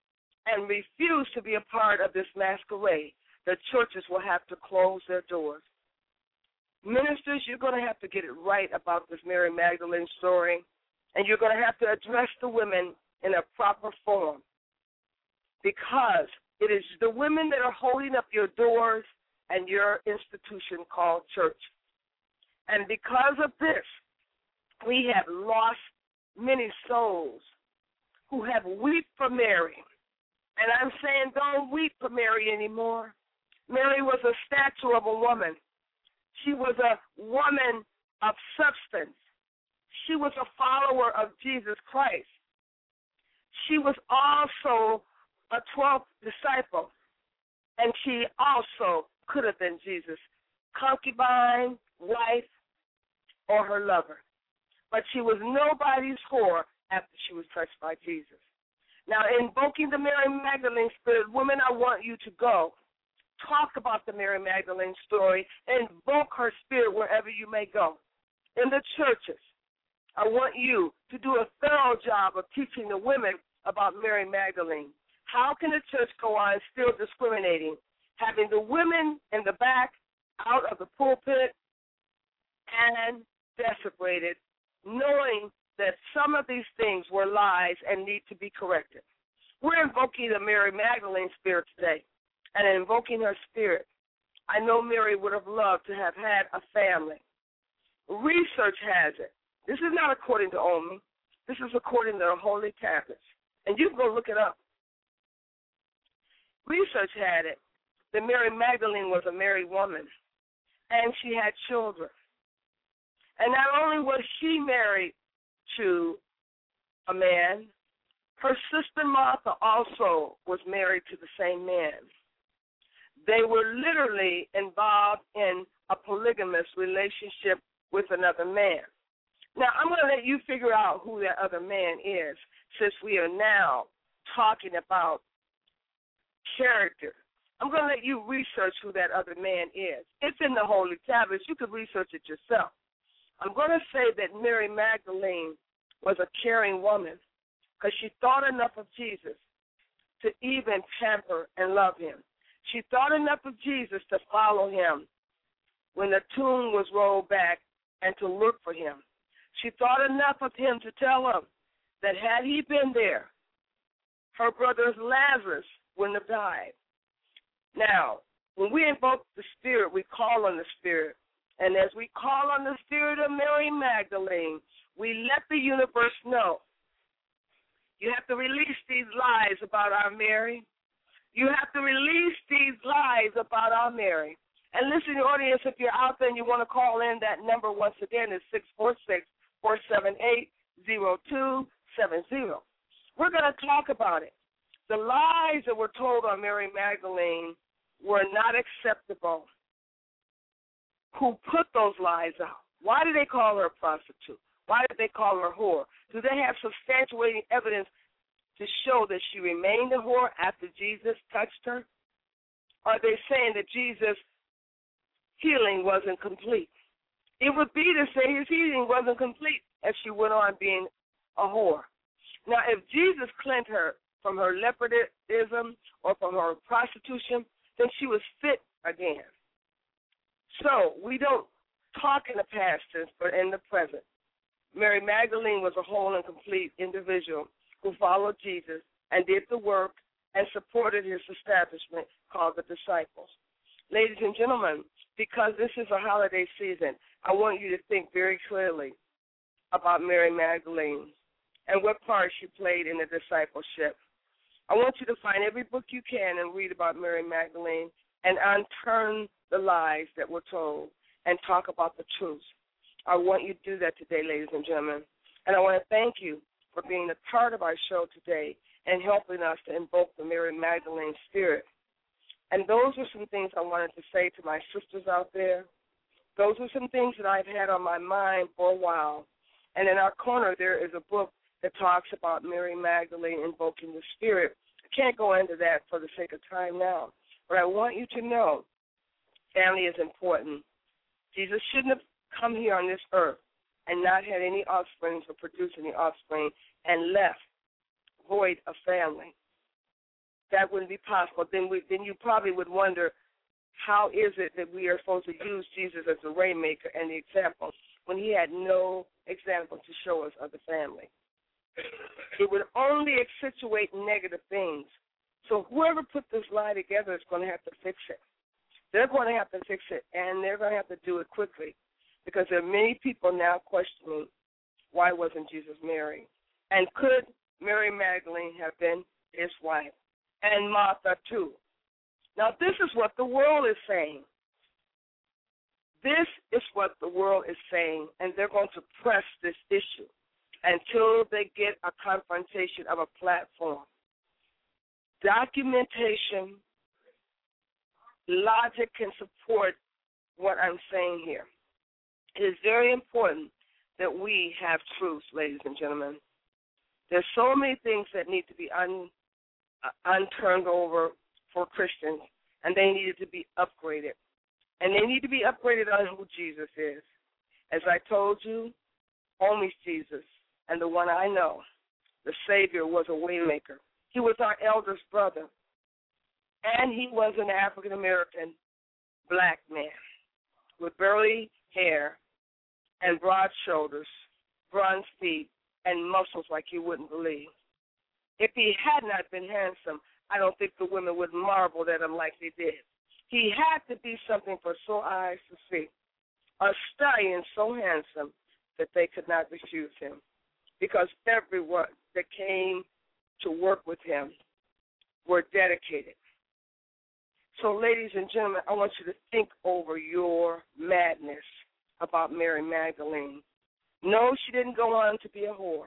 and refuse to be a part of this masquerade, the churches will have to close their doors. Ministers, you're going to have to get it right about this Mary Magdalene story, and you're going to have to address the women in a proper form, because it is the women that are holding up your doors and your institution called church. And because of this, we have lost many souls who have wept for Mary. And I'm saying don't weep for Mary anymore. Mary was a statue of a woman. She was a woman of substance. She was a follower of Jesus Christ. She was also a twelfth disciple, and she also could have been Jesus' concubine, wife, or her lover. But she was nobody's whore after she was touched by Jesus. Now, invoking the Mary Magdalene spirit, women, I want you to go. Talk about the Mary Magdalene story. Invoke her spirit wherever you may go. In the churches, I want you to do a thorough job of teaching the women about Mary Magdalene. How can the church go on still discriminating, having the women in the back out of the pulpit and desecrated, knowing that some of these things were lies and need to be corrected? We're invoking the Mary Magdalene spirit today, and invoking her spirit. I know Mary would have loved to have had a family. Research has it. This is not according to Omi. This is according to the Holy Tablets. And you can go look it up. Research had it that Mary Magdalene was a married woman, and she had children. And not only was she married to a man, her sister Martha also was married to the same man. They were literally involved in a polygamous relationship with another man. Now, I'm going to let you figure out who that other man is, since we are now talking about character. I'm going to let you research who that other man is. It's in the Holy Tablets. You could research it yourself. I'm going to say that Mary Magdalene was a caring woman because she thought enough of Jesus to even pamper and love him. She thought enough of Jesus to follow him when the tomb was rolled back and to look for him. She thought enough of him to tell him that had he been there, her brother Lazarus wouldn't have died. Now, when we invoke the Spirit, we call on the Spirit. And as we call on the Spirit of Mary Magdalene, we let the universe know. You have to release these lies about our Mary. You have to release these lies about our Mary. And listen, the audience, if you're out there and you want to call in, that number once again is six four six, four seven eight, zero two seven zero. We're going to talk about it. The lies that were told on Mary Magdalene were not acceptable. Who put those lies out? Why did they call her a prostitute? Why did they call her a whore? Do they have substantiating evidence to show that she remained a whore after Jesus touched her? Are they saying that Jesus' healing wasn't complete? It would be to say his healing wasn't complete if she went on being a whore. Now, if Jesus cleansed her from her leopardism or from her prostitution, then she was fit again. So we don't talk in the past tense, but in the present. Mary Magdalene was a whole and complete individual who followed Jesus and did the work and supported his establishment called the disciples. Ladies and gentlemen, because this is a holiday season, I want you to think very clearly about Mary Magdalene and what part she played in the discipleship. I want you to find every book you can and read about Mary Magdalene and unturn the lies that were told and talk about the truth. I want you to do that today, ladies and gentlemen. And I want to thank you for being a part of our show today and helping us to invoke the Mary Magdalene spirit. And those are some things I wanted to say to my sisters out there. Those are some things that I've had on my mind for a while. And in our corner, there is a book that talks about Mary Magdalene invoking the spirit. I can't go into that for the sake of time now. But I want you to know family is important. Jesus shouldn't have come here on this earth and not had any offspring or produced any offspring and left void of family. that wouldn't be possible. Then we, then you probably would wonder, how is it that we are supposed to use Jesus as the rainmaker and the example when he had no example to show us of the family? It would only accentuate negative things. So whoever put this lie together is going to have to fix it. They're going to have to fix it, and they're going to have to do it quickly, because there are many people now questioning, why wasn't Jesus married? And could Mary Magdalene have been his wife? And Martha, too. Now, this is what the world is saying. This is what the world is saying, and they're going to press this issue until they get a confrontation of a platform. Documentation, logic can support what I'm saying here. It is very important that we have truth, ladies and gentlemen. There's so many things that need to be un, uh, unturned over for Christians, and they needed to be upgraded. And they need to be upgraded on who Jesus is. As I told you, only Jesus, and the one I know, the Savior, was a waymaker. He was our eldest brother, and he was an African-American black man with burly hair and broad shoulders, bronze feet, and muscles like you wouldn't believe. If he had not been handsome, I don't think the women would marvel at him like they did. He had to be something for sore eyes to see, a stallion so handsome that they could not refuse him, because everyone that came to work with him were dedicated. So, ladies and gentlemen, I want you to think over your madness about Mary Magdalene. No, she didn't go on to be a whore,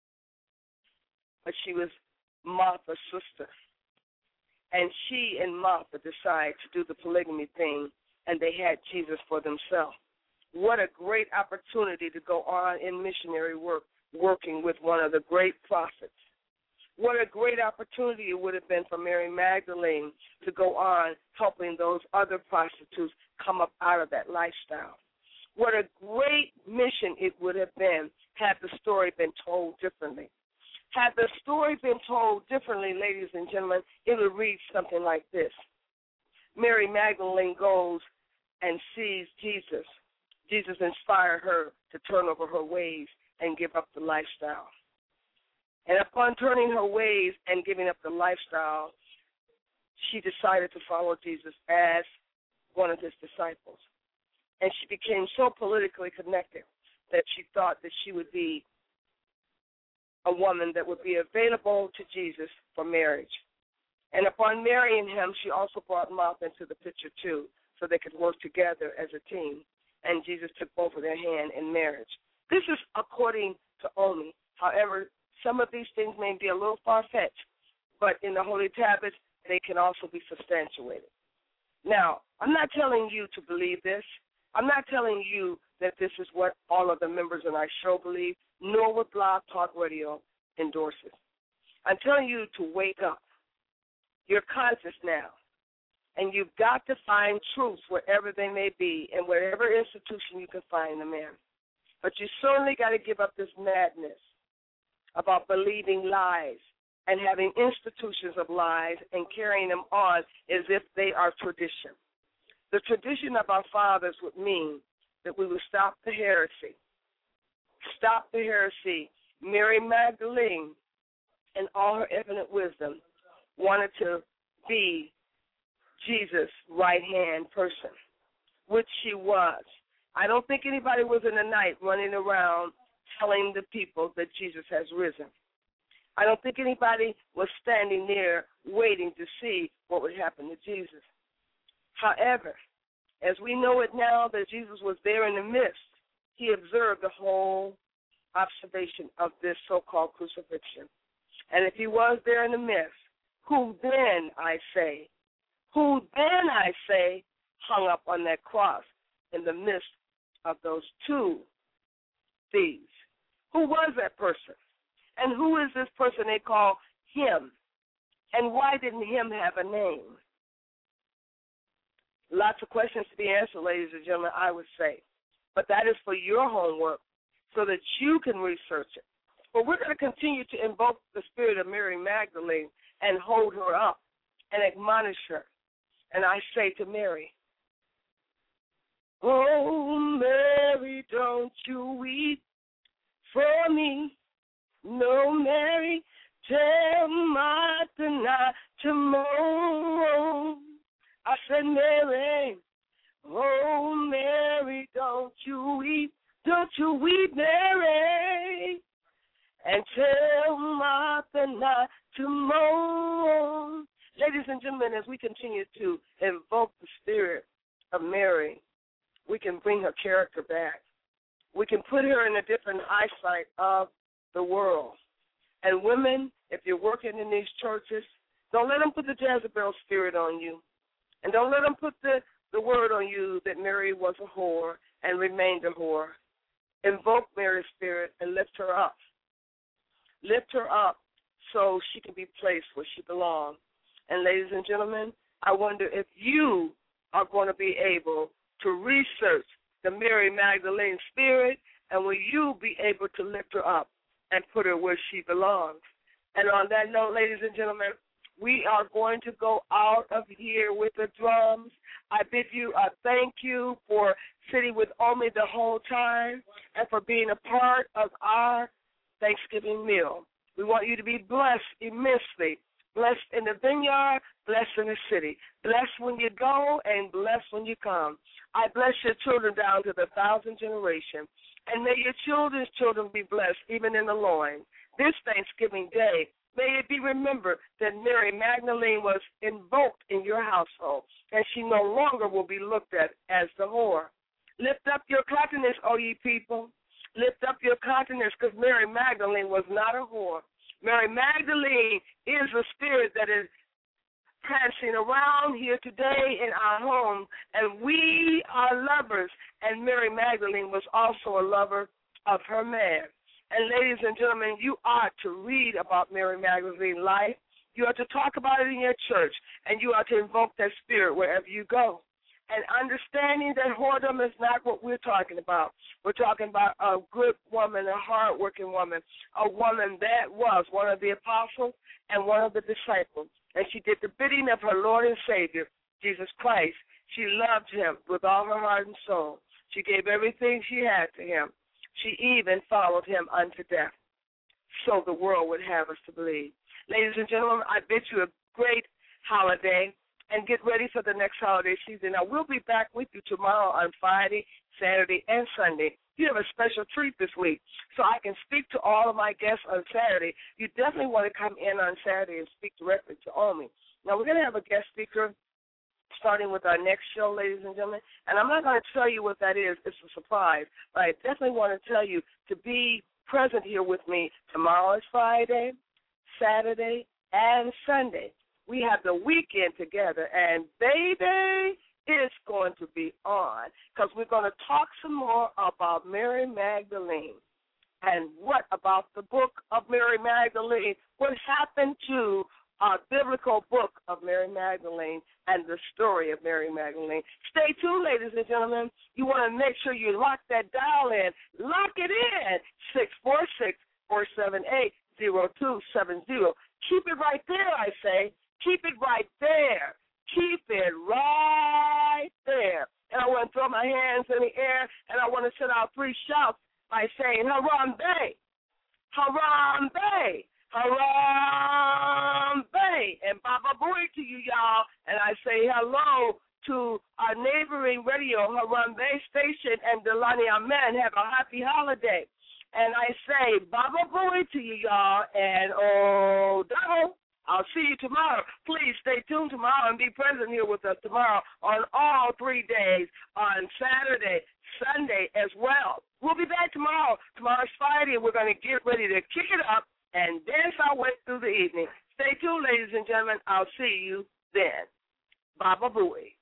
but she was Martha's sister. And she and Martha decided to do the polygamy thing, and they had Jesus for themselves. What a great opportunity to go on in missionary work, working with one of the great prophets. What a great opportunity it would have been for Mary Magdalene to go on helping those other prostitutes come up out of that lifestyle. What a great mission it would have been had the story been told differently. Had the story been told differently, ladies and gentlemen, it would read something like this. Mary Magdalene goes and sees Jesus. Jesus inspired her to turn over her ways and give up the lifestyle. And upon turning her ways and giving up the lifestyle, she decided to follow Jesus as one of his disciples. And she became so politically connected that she thought that she would be a woman that would be available to Jesus for marriage. And upon marrying him, she also brought Martha into the picture too, so they could work together as a team. And Jesus took both of their hand in marriage. This is according to Omi. However, some of these things may be a little far-fetched, but in the Holy Tablets, they can also be substantiated. Now, I'm not telling you to believe this. I'm not telling you that this is what all of the members in our show believe, nor what Blog Talk Radio endorses. I'm telling you to wake up. You're conscious now, and you've got to find truths wherever they may be and whatever institution you can find them in. But you certainly got to give up this madness about believing lies and having institutions of lies and carrying them on as if they are tradition. The tradition of our fathers would mean that we would stop the heresy. Stop the heresy. Mary Magdalene, in all her infinite wisdom, wanted to be Jesus' right-hand person, which she was. I don't think anybody was in the night running around telling the people that Jesus has risen. I don't think anybody was standing there waiting to see what would happen to Jesus. However, as we know it now that Jesus was there in the midst, he observed the whole observation of this so-called crucifixion. And if he was there in the midst, who then, I say, who then, I say, hung up on that cross in the midst of those two thieves? Who was that person? And who is this person they call him? And why didn't him have a name? Lots of questions to be answered, ladies and gentlemen, I would say. But that is for your homework so that you can research it. But we're going to continue to invoke the spirit of Mary Magdalene and hold her up and admonish her. And I say to Mary, oh, Mary, don't you weep for me. No, Mary, tell Martha not to moan. I said, Mary, oh, Mary, don't you weep. Don't you weep, Mary, and tell Martha not to moan. Ladies and gentlemen, as we continue to invoke the spirit of Mary, we can bring her character back. We can put her in a different eyesight of the world. And women, if you're working in these churches, don't let them put the Jezebel spirit on you. And don't let them put the, the word on you that Mary was a whore and remained a whore. Invoke Mary's spirit and lift her up. Lift her up so she can be placed where she belongs. And ladies and gentlemen, I wonder if you are going to be able to research the Mary Magdalene spirit, and will you be able to lift her up and put her where she belongs. And on that note, ladies and gentlemen, we are going to go out of here with the drums. I bid you a thank you for sitting with Omi the whole time and for being a part of our Thanksgiving meal. We want you to be blessed immensely. Blessed in the vineyard, blessed in the city. Blessed when you go and blessed when you come. I bless your children down to the thousand generation. And may your children's children be blessed even in the loin. This Thanksgiving day, may it be remembered that Mary Magdalene was invoked in your household, and she no longer will be looked at as the whore. Lift up your countenance, O ye people. Lift up your countenance, because Mary Magdalene was not a whore. Mary Magdalene is a spirit that is prancing around here today in our home, and we are lovers, and Mary Magdalene was also a lover of her man. And ladies and gentlemen, you are to read about Mary Magdalene's life. You are to talk about it in your church, and you are to invoke that spirit wherever you go. And understanding that whoredom is not what we're talking about. We're talking about a good woman, a hard-working woman, a woman that was one of the apostles and one of the disciples. And she did the bidding of her Lord and Savior, Jesus Christ. She loved him with all her heart and soul. She gave everything she had to him. She even followed him unto death, so the world would have us to believe. Ladies and gentlemen, I bid you a great holiday, and get ready for the next holiday season. I will be back with you tomorrow on Friday, Saturday, and Sunday. You have a special treat this week, so I can speak to all of my guests on Saturday. You definitely want to come in on Saturday and speak directly to Omi. Now, we're going to have a guest speaker starting with our next show, ladies and gentlemen, and I'm not going to tell you what that is. It's a surprise, but I definitely want to tell you to be present here with me. Tomorrow is Friday, Saturday, and Sunday. We have the weekend together, and baby, it's going to be on, because we're going to talk some more about Mary Magdalene and what about the book of Mary Magdalene, what happened to our biblical book of Mary Magdalene and the story of Mary Magdalene. Stay tuned, ladies and gentlemen. You want to make sure you lock that dial in. Lock it in, six four six, four seven eight, zero two seven zero. Keep it right there, I say. Keep it right there. Keep it right there. And I want to throw my hands in the air, and I want to send out three shouts by saying, Harambe, Harambe, Harambe, and Baba Booey to you, y'all. And I say hello to our neighboring radio, Harambe Station, and Delani Amen. Have a happy holiday. And I say Baba Booey to you, y'all, and oh, no. I'll see you tomorrow. Please stay tuned tomorrow and be present here with us tomorrow on all three days, on Saturday, Sunday as well. We'll be back tomorrow. Tomorrow's Friday, and we're going to get ready to kick it up and dance our way through the evening. Stay tuned, ladies and gentlemen. I'll see you then. Baba Booey.